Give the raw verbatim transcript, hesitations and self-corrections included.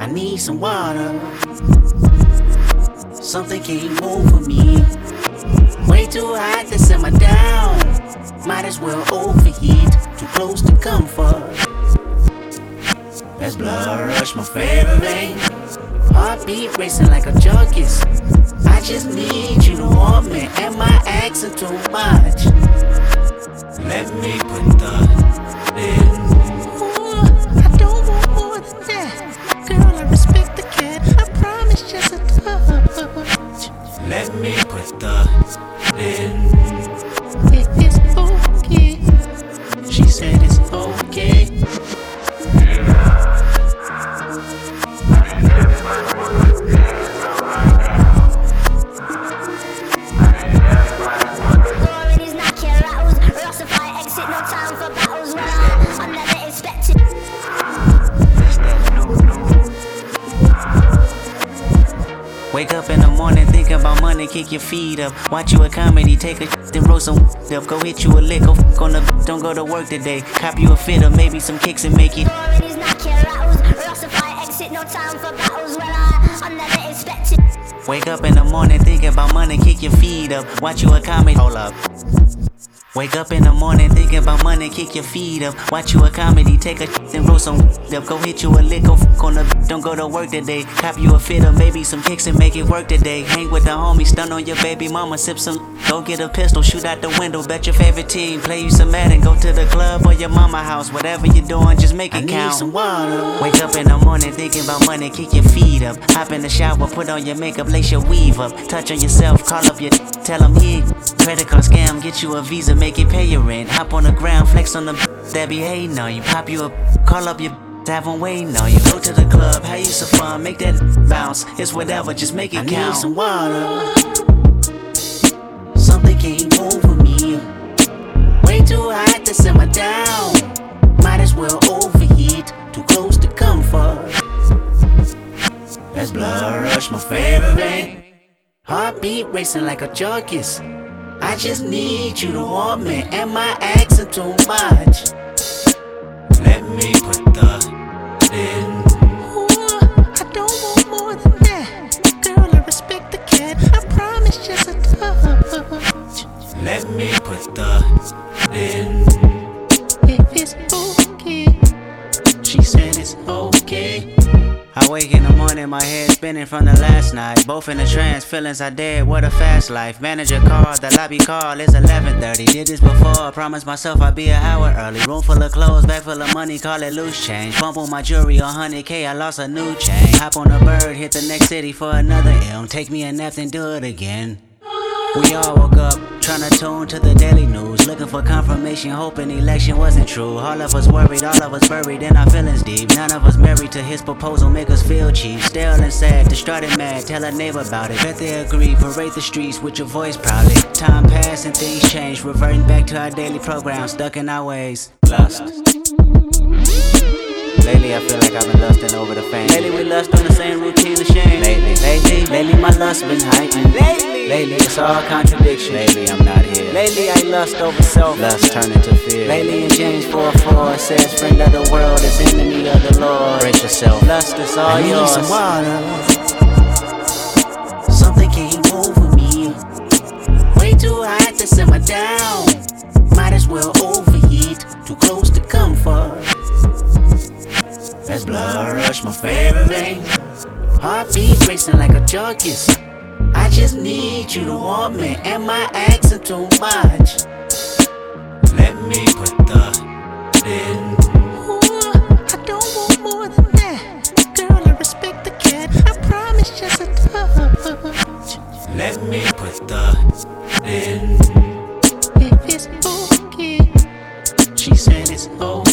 need some water. Something came over me. Way too hot to simmer down. Might as well overheat. Too close to comfort. That's blood rush, my favorite vein. Heartbeat racing like a junkies. I just need you to want me. Am I asking too much? Let me put the in. Ooh, I don't want more than that. Girl, I respect the cat. I promise just a touch. Let me put the in. It is okay. She said it's okay. Wake up in the morning, think about money, kick your feet up. Watch you a comedy, take a then roll some up. Go hit you a lick, go f on the don't go to work today. Cop you a fit or maybe some kicks and make it. Already's not your rattles. Russify exit, no time for battles. Well, I, I never expected. Wake up in the morning, think about money, kick your feet up. Watch you a comedy, hold up. Wake up in the morning, thinking about money, kick your feet up. Watch you a comedy, take a then roll some up. Go hit you a lick, go f on the don't go to work today. Cop you a fit or maybe some kicks and make it work today. Hang with the homies, stun on your baby mama, sip some. Go get a pistol, shoot out the window, bet your favorite team. Play you some Madden, go to the club or your mama house. Whatever you're doing, just make it I need count. some water. Wake up in the morning, thinking about money, kick your feet up. Hop in the shower, put on your makeup, lace your weave up. Touch on yourself, call up your tell them here. Credit card scam, get you a visa, make it pay your rent. Hop on the ground, flex on the that be hating on you. Pop you up, call up your have them waiting on you. Go to the club, have you some fun, make that bounce. It's whatever, just make it I count. need some water. Something came over me. Way too hot to simmer down. Might as well overheat. Too close to comfort. That's blood rush, my favorite vein. Heartbeat racing like a junkies. I just need you to want me. Am I asking too much? Let me put the in. Ooh, I don't want more than that. Girl, I respect the cat. I promise just a touch. Let me put the in. If it's okay. She said it's okay. I wake in the morning, my head spinning from the last night. Both in a trance, feelings are dead, what a fast life. Manager called, the lobby call, it's eleven thirty. Did this before, promised myself I'd be an hour early. Room full of clothes, bag full of money, call it loose change. Bump on my jewelry, one hundred K, I lost a new chain. Hop on a bird, hit the next city for another M. Take me a nap, then do it again. We all woke up, tryna tune to the daily news. Looking for confirmation, hoping election wasn't true. All of us worried, all of us buried in our feelings deep. None of us married to his proposal, make us feel cheap. Still and sad, distraught and mad, tell a neighbor about it. Bet they agree, parade the streets with your voice proudly. Time passed and things changed, reverting back to our daily program, stuck in our ways. Lust. Lately I feel like I've been lusting over the fame. Lately we lust on the same routine of shame. Lately, lately, lately my lust been heightened. Lately, lately it's all contradiction. Lately I'm not here. Lately I lust over self. Lust turn into fear. Lately in James four four it says, friend of the world is enemy of the Lord. Brace yourself. Lust is all I need yours. some water. Something came over me. Way too hot to simmer down. Might as well overheat. Too close to comfort. That's blood rush, my favorite vein. Heartbeat racing like a junkies. I just need you to want me. Am I asking too much? Let me put the in. Ooh, I don't want more than that. Girl, I respect the cat. I promise just a touch. Let me put the in. If it's okay. She said it's okay.